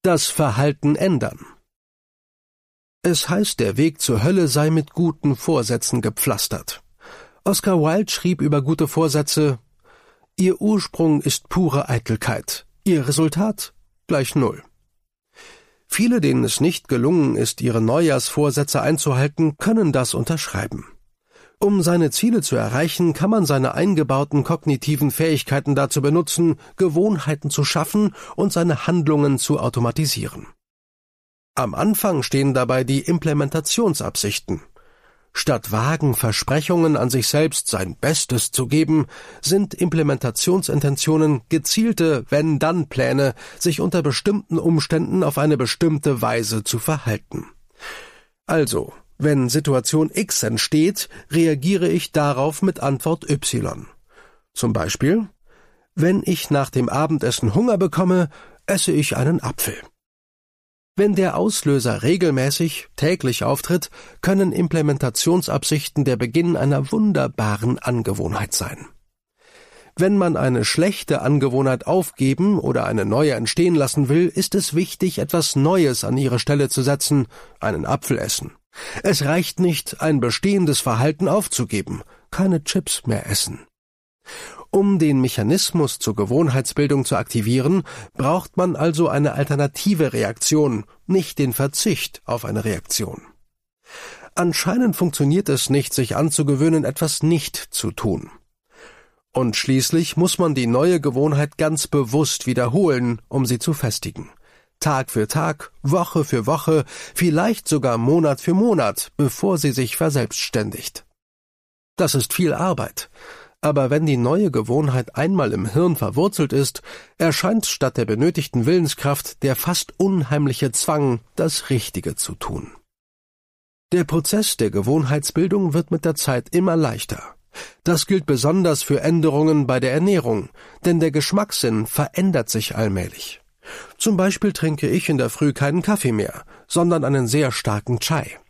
Das Verhalten ändern. Es heißt, der Weg zur Hölle sei mit guten Vorsätzen gepflastert. Oscar Wilde schrieb über gute Vorsätze: Ihr Ursprung ist pure Eitelkeit, ihr Resultat gleich Null. Viele, denen es nicht gelungen ist, ihre Neujahrsvorsätze einzuhalten, können das unterschreiben. Um seine Ziele zu erreichen, kann man seine eingebauten kognitiven Fähigkeiten dazu benutzen, Gewohnheiten zu schaffen und seine Handlungen zu automatisieren. Am Anfang stehen dabei die Implementationsabsichten. Statt vagen Versprechungen an sich selbst sein Bestes zu geben, sind Implementationsintentionen gezielte Wenn-Dann-Pläne, sich unter bestimmten Umständen auf eine bestimmte Weise zu verhalten. Also, wenn Situation X entsteht, reagiere ich darauf mit Antwort Y. Zum Beispiel: Wenn ich nach dem Abendessen Hunger bekomme, esse ich einen Apfel. Wenn der Auslöser regelmäßig, täglich auftritt, können Implementationsabsichten der Beginn einer wunderbaren Angewohnheit sein. Wenn man eine schlechte Angewohnheit aufgeben oder eine neue entstehen lassen will, ist es wichtig, etwas Neues an ihre Stelle zu setzen, einen Apfel essen. Es reicht nicht, ein bestehendes Verhalten aufzugeben, keine Chips mehr essen. Um den Mechanismus zur Gewohnheitsbildung zu aktivieren, braucht man also eine alternative Reaktion, nicht den Verzicht auf eine Reaktion. Anscheinend funktioniert es nicht, sich anzugewöhnen, etwas nicht zu tun. Und schließlich muss man die neue Gewohnheit ganz bewusst wiederholen, um sie zu festigen. Tag für Tag, Woche für Woche, vielleicht sogar Monat für Monat, bevor sie sich verselbstständigt. Das ist viel Arbeit. Aber wenn die neue Gewohnheit einmal im Hirn verwurzelt ist, erscheint statt der benötigten Willenskraft der fast unheimliche Zwang, das Richtige zu tun. Der Prozess der Gewohnheitsbildung wird mit der Zeit immer leichter. Das gilt besonders für Änderungen bei der Ernährung, denn der Geschmackssinn verändert sich allmählich. Zum Beispiel trinke ich in der Früh keinen Kaffee mehr, sondern einen sehr starken Chai.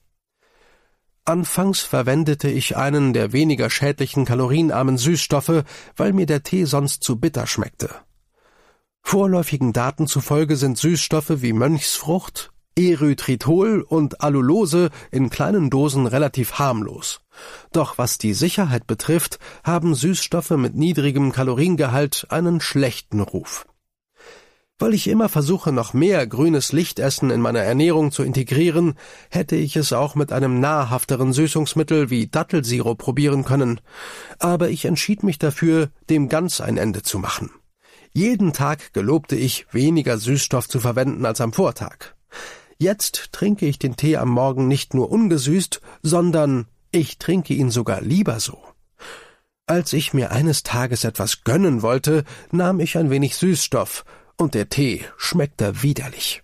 Anfangs verwendete ich einen der weniger schädlichen kalorienarmen Süßstoffe, weil mir der Tee sonst zu bitter schmeckte. Vorläufigen Daten zufolge sind Süßstoffe wie Mönchsfrucht, Erythritol und Allulose in kleinen Dosen relativ harmlos. Doch was die Sicherheit betrifft, haben Süßstoffe mit niedrigem Kaloriengehalt einen schlechten Ruf. Weil ich immer versuche, noch mehr grünes Lichtessen in meiner Ernährung zu integrieren, hätte ich es auch mit einem nahrhafteren Süßungsmittel wie Dattelsirup probieren können. Aber ich entschied mich dafür, dem ganz ein Ende zu machen. Jeden Tag gelobte ich, weniger Süßstoff zu verwenden als am Vortag. Jetzt trinke ich den Tee am Morgen nicht nur ungesüßt, sondern ich trinke ihn sogar lieber so. Als ich mir eines Tages etwas gönnen wollte, nahm ich ein wenig Süßstoff, und der Tee schmeckte widerlich.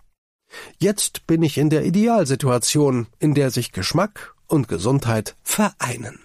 Jetzt bin ich in der Idealsituation, in der sich Geschmack und Gesundheit vereinen.